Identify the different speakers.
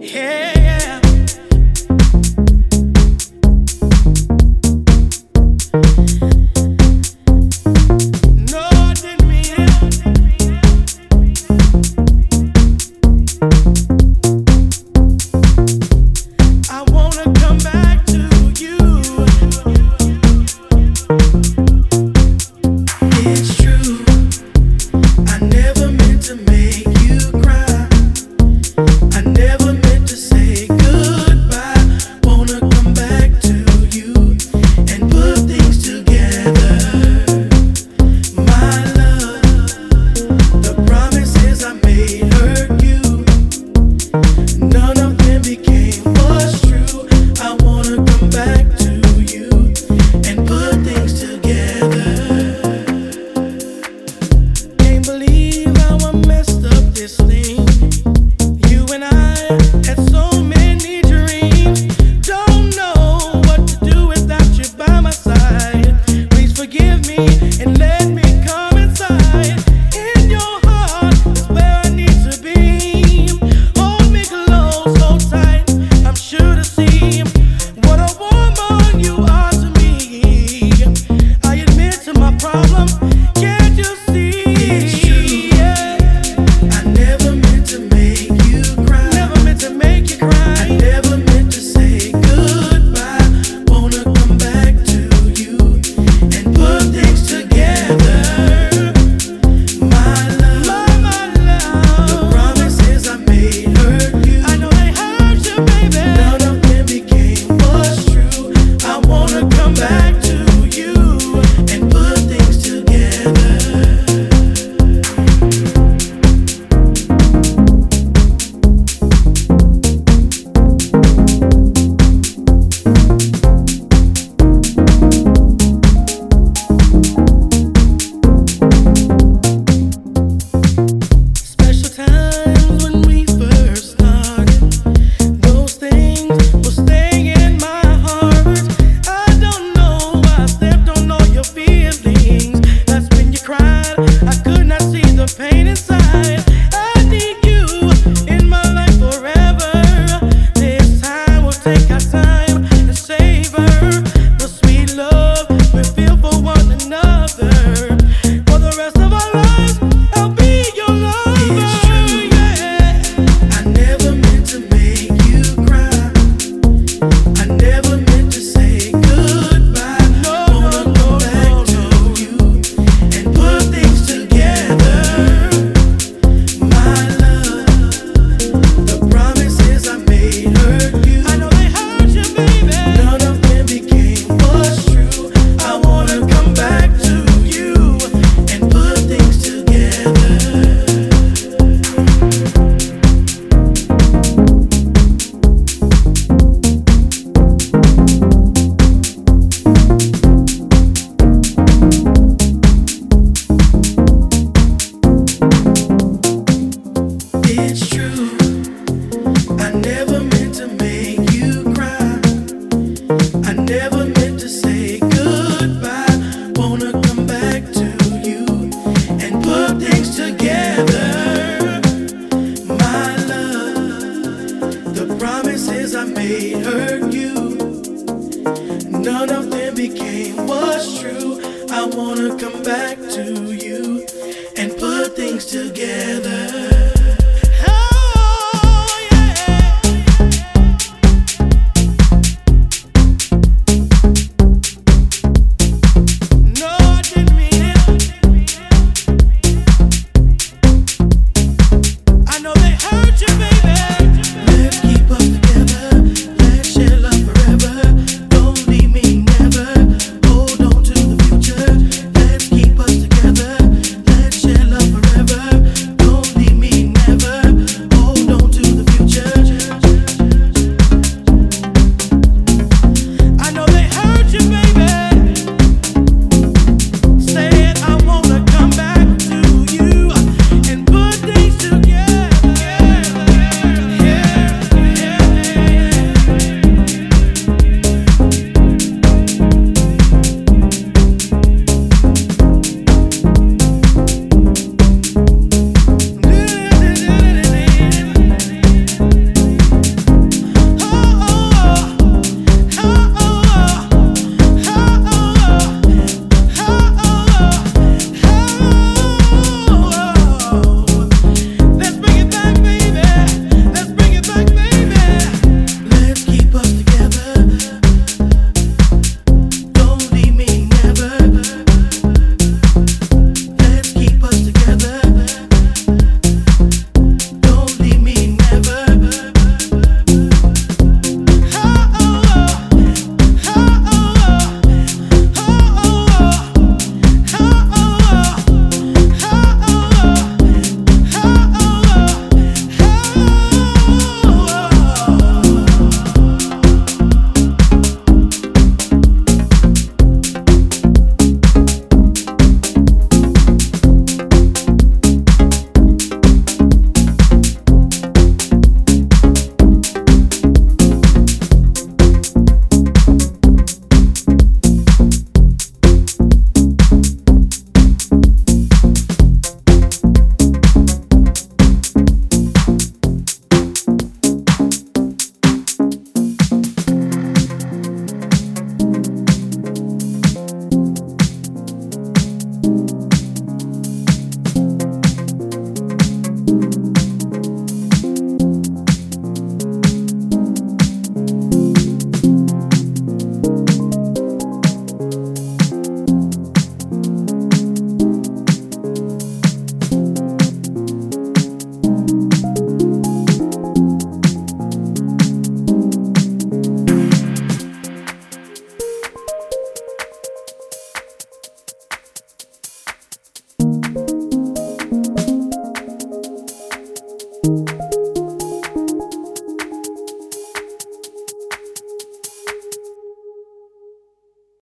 Speaker 1: Yeah. No, I didn't mean it. I wanna come back to you. It's true. I never meant to make you cry. I never meant to say goodbye. Wanna come back to you and put things together. My love, the promises I made hurt you. None of them became what's true. I wanna come back to you and put things together. Can't believe how I messed up this thing. You and I had so many dreams. Don't know what to do without you by my side. Please forgive me and let me come inside. In your heart is where I need to be. Hold me close, so tight. I'm sure to see what a woman you are to me. I admit to my problem. Can't you see? It's true. Yeah. I never meant to make you cry. Never meant to make you cry. I never meant to say goodbye. Wanna come back to you and put things together. My love, my love. The promises I made hurt you. I know they hurt you, baby. None of them became what's true. I wanna come back to you and put things together. Special times when we first started, those things will stay in my heart. I don't know why I stepped on all your feelings. That's when you cried. I could not see the pain inside. I need you in my life forever. This time we'll take our time and savor the sweet love we feel for one another. For the rest of our lives, I'll be your lover. It's true. Yeah. I never meant to make you cry. I never meant to say goodbye. Wanna come back to you and put things together. My love, the promises I made hurt you. I know they hurt you, baby. None of them became what's true. I wanna come back to you and put things together. It's true. I never meant to make you cry. I never meant to say goodbye. Wanna come back to you and put things together. My love, the promises I made hurt you. None of them became what's true. I wanna come back